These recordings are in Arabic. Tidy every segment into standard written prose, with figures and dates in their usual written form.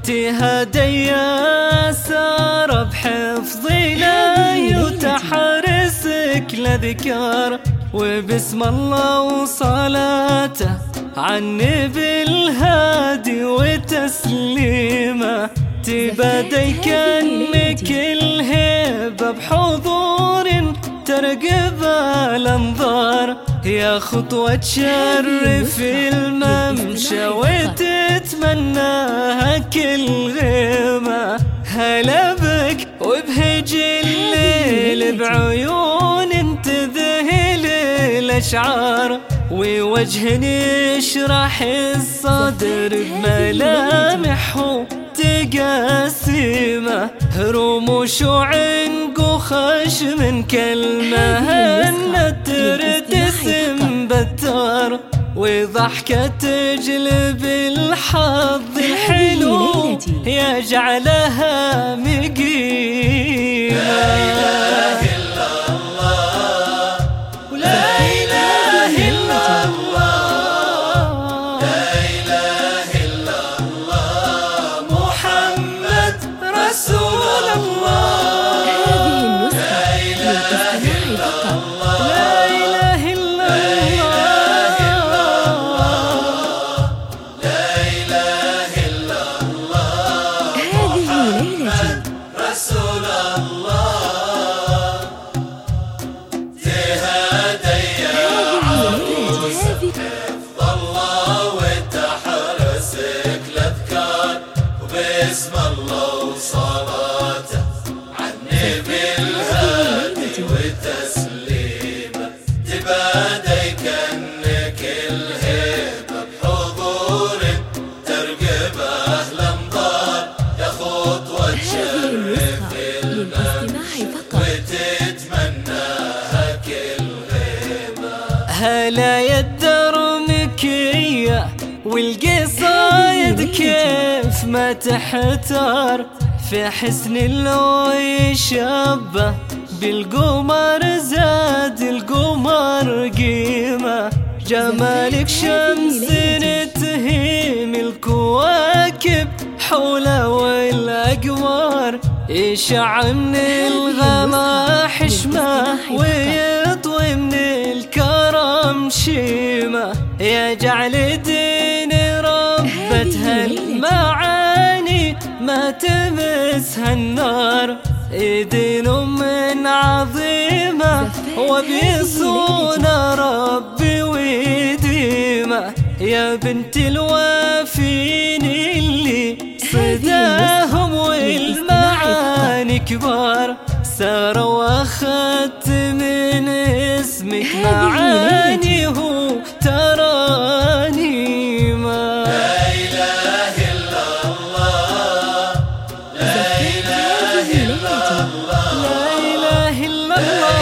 تهدي ياسر بحفظ إلهي وتحرسك لذكر، وبسم الله وصلاته عالنبي الهادي وتسليمه، تبادي كأنك الهيبة بحضور ترقب الأنظار، يا خطوة تشرف الممشى وتتمناها كل غيمة، هلا بك وبهج الليل بعيون تذهل الأشعار، ووجه يشرح الصدر بملامحه تقاسيمه، رموش وعنق وخشم كالمهنة ترتسم بالتار، وضحكة تجلب الحظ الحلو يجعلها مقيمة. بسم الله وصلاته عالنبي الهادي وتسليمه، تبادي كأنك الهيبة بحضور ترقبه الأنظار، يا خطوة تشرف الممشى وتتمناها كل غيمة، هلا يا الدرمكية والقصايد كيف ما تحتار، في حسن لو يشبه بالقمر زاد القمر قيمة، جمالك شمس تهيم الكواكب حوله والأقمار، يشع من الغلا حشمه ويطوي من الكرم شيمة، يجعل دين ربتها المعاني ما تمسها النار، دين من عظيمة وبيصون ربي ويديمة، يا بنت الوافين اللي صداهم والمعاني كبار، سارة واخدت من اسمك معاني هو ترانيمة. لا إله إلا الله، لا إله إلا الله، لا إله إلا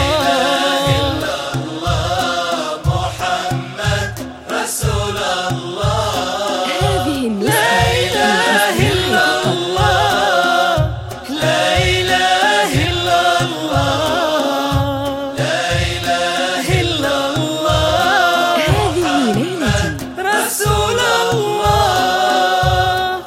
الله، محمد رسول الله. لا إله إلا الله، لا إله إلا الله، لا إله إلا الله، محمد رسول الله.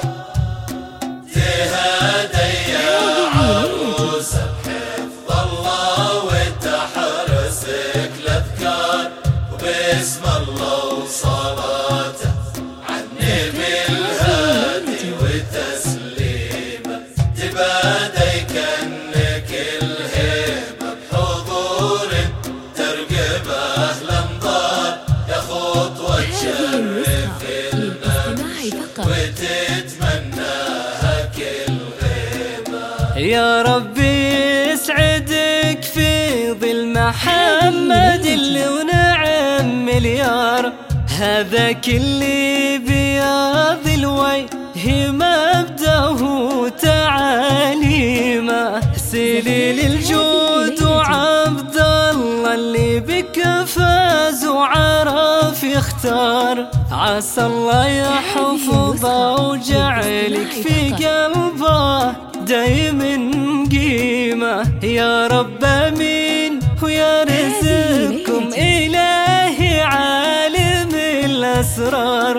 تهادي يا عروسة بحفظ الله وتحرسك الأذكار، وبسم الله وصلاته عالنبي الهادي وتسليمه، تبادي كأنك الهيبة بحضور ترقبه الأنظار، يا خطوة تشرف الممشى وتتمناها كل غيمة، يا ربي يسعدك في ظل محمد اللي ونعم مليار، هذا كل بياض الوجه مبدأه تعاليمه، سليل الجود وعبد الله اللي بك فاز وعرف يختار، عسى الله يحفظه وجعلك في قلبه دايم قيمة، يا رب امين ويا رزقكم إلهي عالم الأسرار،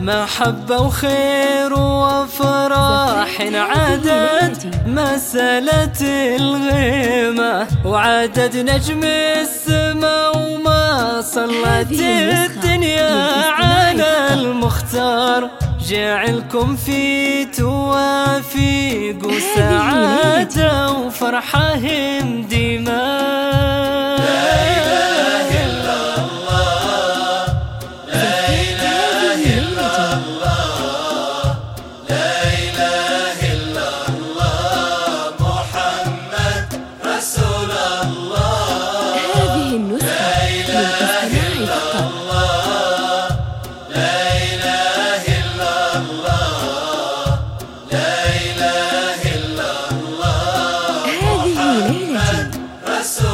محبة وخير وفرح عدد مسألة الغيمة وعدد نجم السماء وما صلت الدنيا على المختار جعلكم في توافيق وسعادة وفرحهم دماء. لا إله إلا الله، لا إله إلا الله، لا إله إلا الله، محمد رسول الله. هذه النسخة لا إله إلا الله، لا إله إلا الله، لا إله إلا الله، هذه ليلتي رسول